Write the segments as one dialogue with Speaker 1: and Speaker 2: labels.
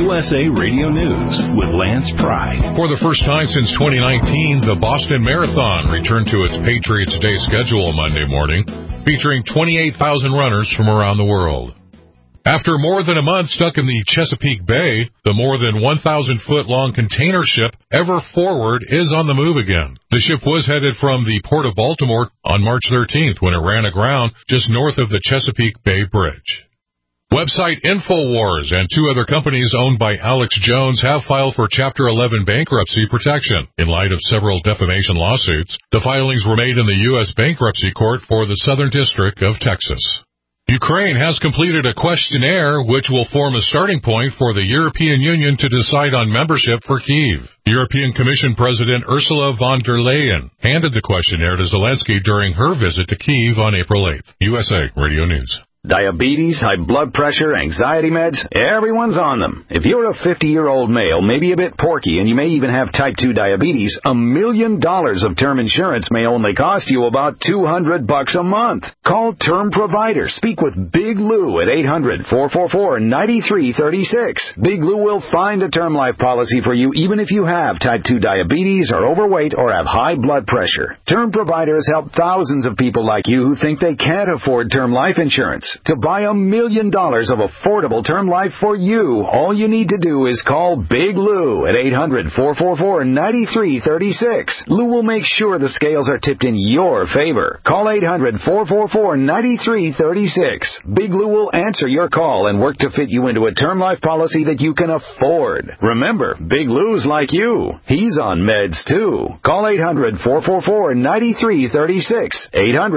Speaker 1: USA Radio News with Lance Pry.
Speaker 2: For the first time since 2019, the Boston Marathon returned to its Patriots Day schedule Monday morning, featuring 28,000 runners from around the world. After more than a month stuck in the Chesapeake Bay, the more than 1,000-foot-long container ship Ever Forward is on the move again. The ship was headed from the Port of Baltimore on March 13th when it ran aground just north of the Chesapeake Bay Bridge. Website InfoWars and two other companies owned by Alex Jones have filed for Chapter 11 bankruptcy protection. In light of several defamation lawsuits, the filings were made in the U.S. Bankruptcy Court for the Southern District of Texas. Ukraine has completed a questionnaire which will form a starting point for the European Union to decide on membership for Kyiv. European Commission President Ursula von der Leyen handed the questionnaire to Zelensky during her visit to Kyiv on April 8th. USA Radio News.
Speaker 3: Diabetes, high blood pressure, anxiety meds, everyone's on them. If you're a 50-year-old male, maybe a bit porky, and you may even have type 2 diabetes, $1 million of term insurance may only cost you about $200 a month. Call Term Provider. Speak with Big Lou at 800-444-9336. Big Lou will find a term life policy for you even if you have type 2 diabetes, are overweight, or have high blood pressure. Term Provider has helped thousands of people like you who think they can't afford term life insurance. To buy $1 million of affordable term life for you, all you need to do is call Big Lou at 800-444-9336. Lou will make sure the scales are tipped in your favor. Call 800-444-9336. Big Lou will answer your call and work to fit you into a term life policy that you can afford. Remember, Big Lou's like you. He's on meds, too. Call 800-444-9336.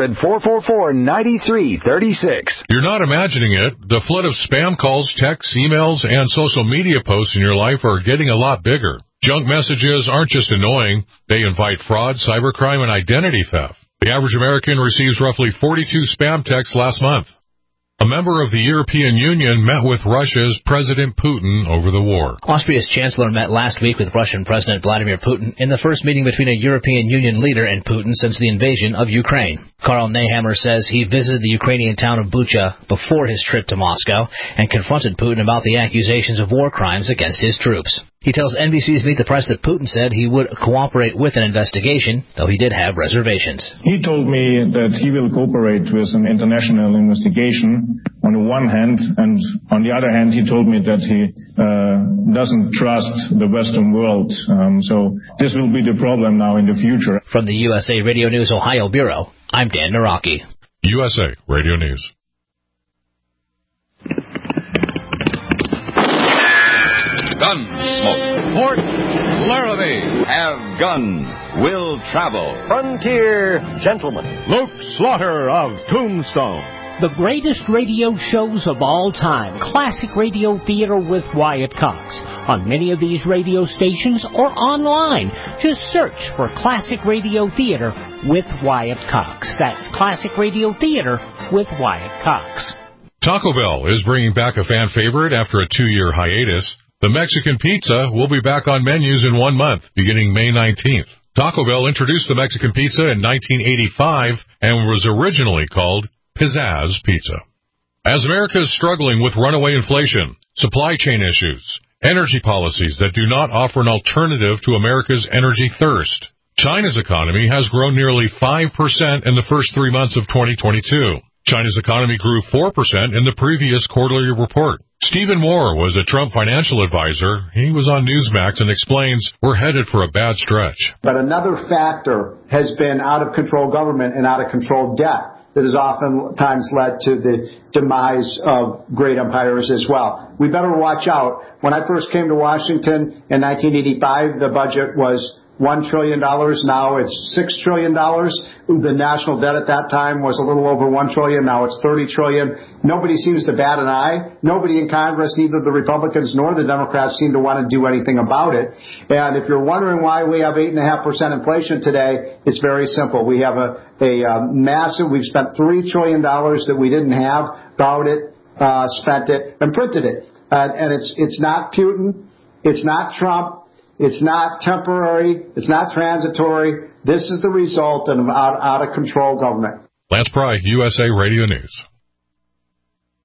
Speaker 3: 800-444-9336.
Speaker 2: You're not imagining it. The flood of spam calls, texts, emails, and social media posts in your life are getting a lot bigger. Junk messages aren't just annoying. They invite fraud, cybercrime, and identity theft. The average American receives roughly 42 spam texts last month. A member of the European Union met with Russia's President Putin over the war.
Speaker 4: Austria's chancellor met last week with Russian President Vladimir Putin in the first meeting between a European Union leader and Putin since the invasion of Ukraine. Karl Nehammer says he visited the Ukrainian town of Bucha before his trip to Moscow and confronted Putin about the accusations of war crimes against his troops. He tells NBC's Meet the Press that Putin said he would cooperate with an investigation, though he did have reservations.
Speaker 5: He told me that he will cooperate with an international investigation on the one hand, and on the other hand, he told me that he doesn't trust the Western world. So this will be the problem now in the future.
Speaker 4: From the USA Radio News Ohio Bureau, I'm Dan Naraki.
Speaker 2: USA Radio News.
Speaker 6: Gunsmoke. Port Laramie. Have gun. Will travel.
Speaker 7: Frontier Gentleman.
Speaker 8: Luke Slaughter of Tombstone.
Speaker 9: The greatest radio shows of all time. Classic Radio Theater with Wyatt Cox. On many of these radio stations or online. Just search for Classic Radio Theater with Wyatt Cox. That's Classic Radio Theater with Wyatt Cox.
Speaker 2: Taco Bell is bringing back a fan favorite after a 2-year hiatus. The Mexican pizza will be back on menus in 1 month, beginning May 19th. Taco Bell introduced the Mexican pizza in 1985 and was originally called Pizzazz Pizza. As America is struggling with runaway inflation, supply chain issues, energy policies that do not offer an alternative to America's energy thirst, China's economy has grown nearly 5% in the first 3 months of 2022. China's economy grew 4% in the previous quarterly report. Stephen Moore was a Trump financial advisor. He was on Newsmax and explains we're headed for a bad stretch.
Speaker 10: But another factor has been out-of-control government and out-of-control debt that has oftentimes led to the demise of great empires as well. We better watch out. When I first came to Washington in 1985, the budget was $1 trillion. Now it's $6 trillion. The national debt at that time was a little over $1 trillion. Now it's $30 trillion. Nobody seems to bat an eye. Nobody in Congress, neither the Republicans nor the Democrats, seem to want to do anything about it. And if you're wondering why we have 8.5% inflation today, it's very simple. We have a massive, we've spent $3 trillion that we didn't have, borrowed it, spent it, and printed it. And it's not Putin. It's not Trump. It's not temporary. It's not transitory. This is the result of an out-of-control government.
Speaker 2: Lance Pry, USA Radio News.